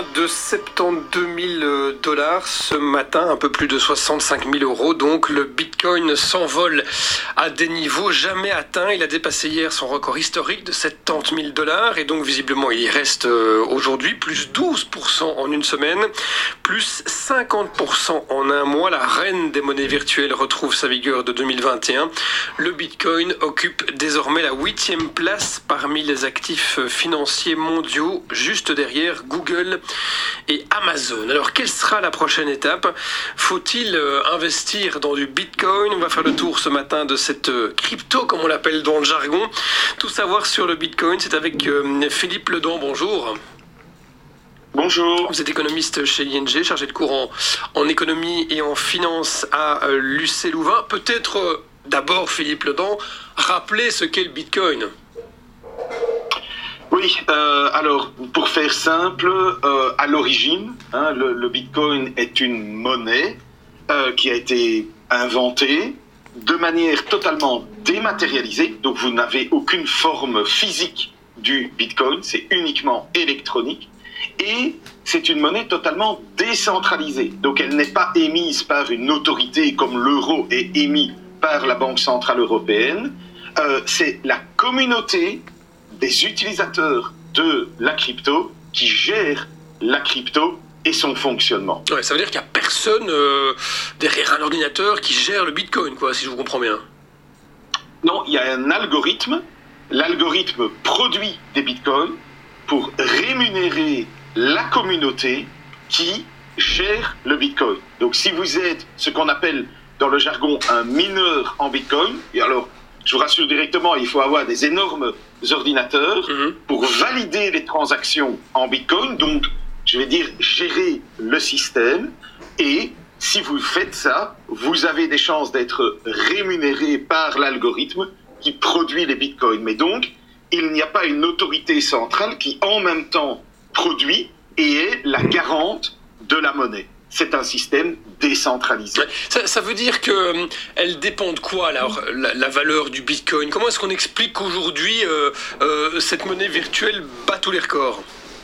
de 72 000 dollars ce matin, un peu plus de 65 000 euros. Donc le Bitcoin s'envole à des niveaux jamais atteints. Il a dépassé hier son record historique de 70 000 dollars et donc visiblement il y reste aujourd'hui, plus 12% en une semaine, plus 50% en un mois. La reine des monnaies virtuelles retrouve sa vigueur de 2021. Le Bitcoin occupe désormais la 8e place parmi les actifs financiers mondiaux, juste derrière Google et Amazon. Alors, quelle sera la prochaine étape? Faut-il investir dans du Bitcoin? On va faire le tour ce matin de cette crypto, comme on l'appelle dans le jargon. Tout savoir sur le Bitcoin, c'est avec Philippe Ledon. Bonjour. Bonjour. Vous êtes économiste chez ING, chargé de cours en économie et en finance à l'UC Louvain. Peut-être d'abord, Philippe Ledon, rappeler ce qu'est le Bitcoin. Oui, alors pour faire simple, à l'origine, le Bitcoin est une monnaie qui a été inventée de manière totalement dématérialisée. Donc vous n'avez aucune forme physique du Bitcoin, c'est uniquement électronique. Et c'est une monnaie totalement décentralisée. Donc elle n'est pas émise par une autorité comme l'euro est émis par la Banque Centrale Européenne. C'est la communauté des utilisateurs de la crypto qui gèrent la crypto et son fonctionnement. Ouais, ça veut dire qu'il n'y a personne derrière un ordinateur qui gère le Bitcoin, quoi, si je vous comprends bien. Non, il y a un algorithme. L'algorithme produit des Bitcoins pour rémunérer la communauté qui gère le Bitcoin. Donc si vous êtes ce qu'on appelle dans le jargon un mineur en Bitcoin, et alors je vous rassure directement, il faut avoir des énormes ordinateurs pour valider les transactions en Bitcoin, donc je vais dire gérer le système, et si vous faites ça, vous avez des chances d'être rémunéré par l'algorithme qui produit les Bitcoins. Mais donc, il n'y a pas une autorité centrale qui en même temps produit et est la garante de la monnaie. C'est un système décentralisé. Ça veut dire qu'elle dépend de quoi, alors, la valeur du Bitcoin? Comment est-ce qu'on explique qu'aujourd'hui, cette monnaie virtuelle bat tous les records?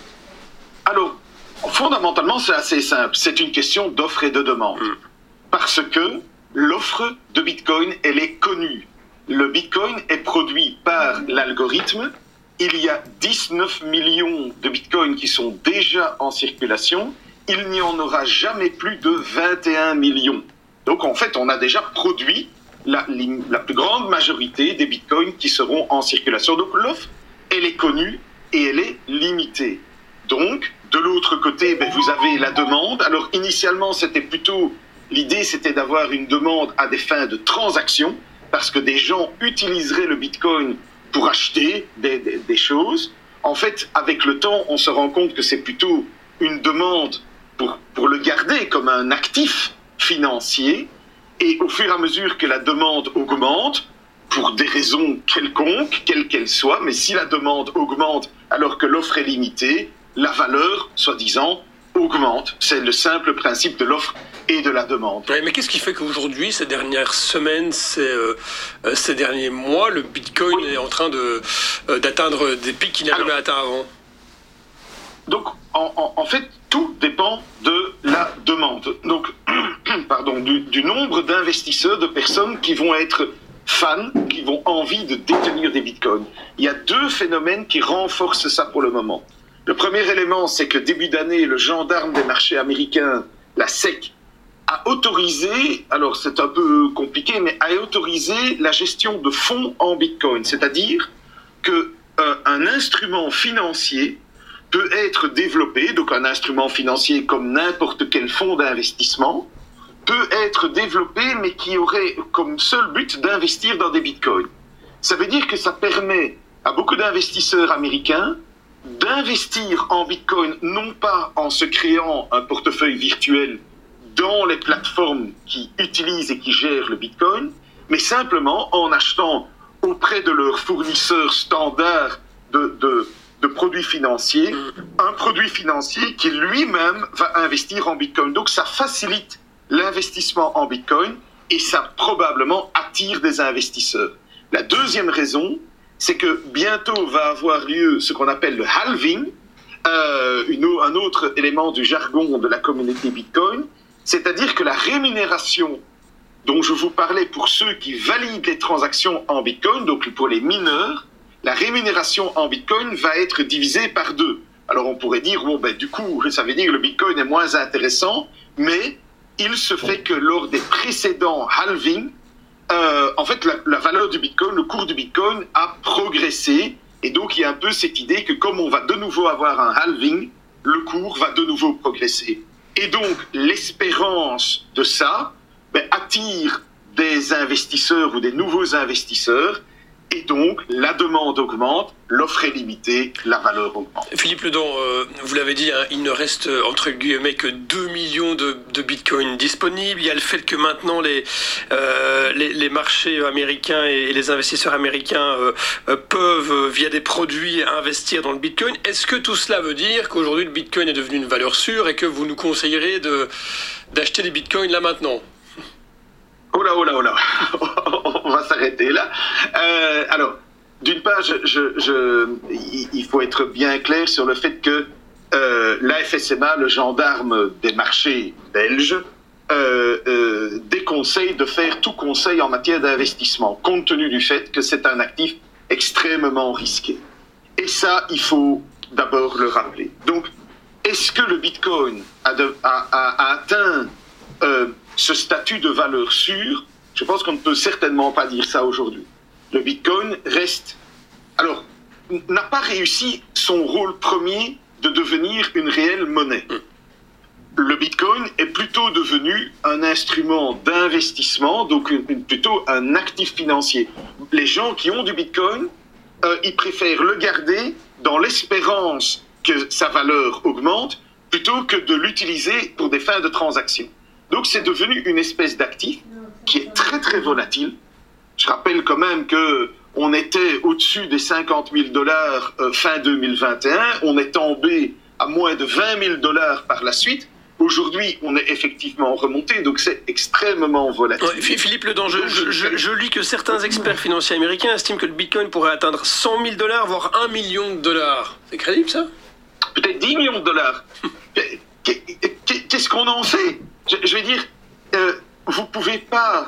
Alors, fondamentalement, c'est assez simple. C'est une question d'offre et de demande. Parce que l'offre de Bitcoin, elle est connue. Le Bitcoin est produit par l'algorithme. Il y a 19 millions de Bitcoins qui sont déjà en circulation. Il n'y en aura jamais plus de 21 millions. Donc en fait, on a déjà produit la plus grande majorité des bitcoins qui seront en circulation. Donc l'offre, elle est connue et elle est limitée. Donc, de l'autre côté, vous avez la demande. Alors initialement, l'idée c'était d'avoir une demande à des fins de transaction, parce que des gens utiliseraient le bitcoin pour acheter des choses. En fait, avec le temps, on se rend compte que c'est plutôt une demande pour le garder comme un actif financier, et au fur et à mesure que la demande augmente, pour des raisons quelconques, quelles qu'elles soient, mais si la demande augmente alors que l'offre est limitée, la valeur, soi-disant, augmente. C'est le simple principe de l'offre et de la demande. Ouais, mais qu'est-ce qui fait qu'aujourd'hui, ces dernières semaines, ces derniers mois, le Bitcoin est en train d'atteindre des pics qu'il n'a jamais atteints avant? Donc, en fait, tout dépend de la demande. Donc, du nombre d'investisseurs, de personnes qui vont être fans, qui vont envie de détenir des bitcoins. Il y a deux phénomènes qui renforcent ça pour le moment. Le premier élément, c'est que début d'année, le gendarme des marchés américains, la SEC, a autorisé, alors c'est un peu compliqué, mais a autorisé la gestion de fonds en bitcoin. C'est-à-dire qu'un instrument financier peut être développé, donc un instrument financier comme n'importe quel fonds d'investissement, peut être développé, mais qui aurait comme seul but d'investir dans des bitcoins. Ça veut dire que ça permet à beaucoup d'investisseurs américains d'investir en bitcoin, non pas en se créant un portefeuille virtuel dans les plateformes qui utilisent et qui gèrent le bitcoin, mais simplement en achetant auprès de leurs fournisseurs standards de produits financiers, un produit financier qui lui-même va investir en bitcoin. Donc ça facilite l'investissement en bitcoin et ça probablement attire des investisseurs. La deuxième raison, c'est que bientôt va avoir lieu ce qu'on appelle le halving. un autre élément du jargon de la communauté Bitcoin, c'est-à-dire que la rémunération dont je vous parlais pour ceux qui valident les transactions en Bitcoin, donc pour les mineurs, la rémunération en Bitcoin va être divisée par 2. Alors on pourrait dire, bon, du coup, ça veut dire que le Bitcoin est moins intéressant, mais il se fait que lors des précédents halvings, en fait, la valeur du Bitcoin, le cours du Bitcoin a progressé. Et donc, il y a un peu cette idée que comme on va de nouveau avoir un halving, le cours va de nouveau progresser. Et donc, l'espérance de ça attire des investisseurs ou des nouveaux investisseurs. Et donc, la demande augmente, l'offre est limitée, la valeur augmente. Philippe Ledent, vous l'avez dit, il ne reste entre guillemets que 2 millions de bitcoins disponibles. Il y a le fait que maintenant les marchés américains et les investisseurs américains peuvent, via des produits, investir dans le bitcoin. Est-ce que tout cela veut dire qu'aujourd'hui le bitcoin est devenu une valeur sûre et que vous nous conseillerez d'acheter des bitcoins là maintenant ? Oh là, on va s'arrêter là. Alors, d'une part, il faut être bien clair sur le fait que la FSMA, le gendarme des marchés belges, déconseille de faire tout conseil en matière d'investissement, compte tenu du fait que c'est un actif extrêmement risqué. Et ça, il faut d'abord le rappeler. Donc, est-ce que le Bitcoin a atteint ce statut de valeur sûre? Je pense qu'on ne peut certainement pas dire ça aujourd'hui. Le Bitcoin n'a pas réussi son rôle premier de devenir une réelle monnaie. Le Bitcoin est plutôt devenu un instrument d'investissement, donc plutôt un actif financier. Les gens qui ont du Bitcoin, ils préfèrent le garder dans l'espérance que sa valeur augmente, plutôt que de l'utiliser pour des fins de transaction. Donc c'est devenu une espèce d'actif qui est très très volatile. Je rappelle quand même qu'on était au-dessus des 50 000 $ fin 2021, on est tombé à moins de 20 000 $ par la suite. Aujourd'hui, on est effectivement remonté, donc c'est extrêmement volatile. Ouais, Philippe Ledent, je lis que certains experts financiers américains estiment que le Bitcoin pourrait atteindre 100 000 $, voire 1 million de $. C'est crédible ça ? Peut-être 10 millions de $. Qu'est-ce qu'on en sait ? Je veux dire, vous ne pouvez pas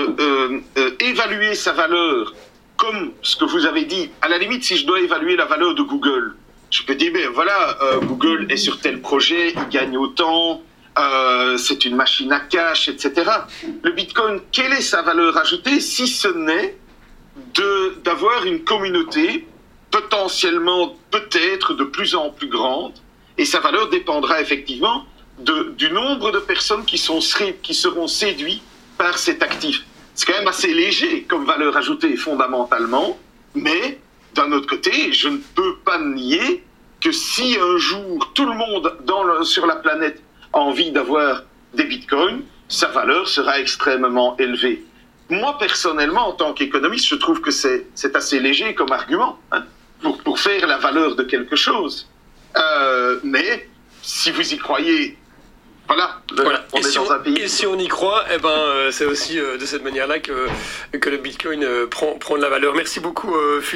évaluer sa valeur comme ce que vous avez dit. À la limite, si je dois évaluer la valeur de Google, je peux dire, Google est sur tel projet, il gagne autant, c'est une machine à cash, etc. Le Bitcoin, quelle est sa valeur ajoutée si ce n'est d'avoir une communauté potentiellement, peut-être, de plus en plus grande, et sa valeur dépendra effectivement du nombre de personnes qui seront séduites par cet actif. C'est quand même assez léger comme valeur ajoutée fondamentalement, mais d'un autre côté, je ne peux pas nier que si un jour tout le monde sur la planète a envie d'avoir des bitcoins, sa valeur sera extrêmement élevée. Moi, personnellement, en tant qu'économiste, je trouve que c'est assez léger comme argument pour faire la valeur de quelque chose. Mais si vous y croyez, voilà. On est dans un pays. Et si on y croit, c'est aussi de cette manière-là que le Bitcoin prend de la valeur. Merci beaucoup, Philippe.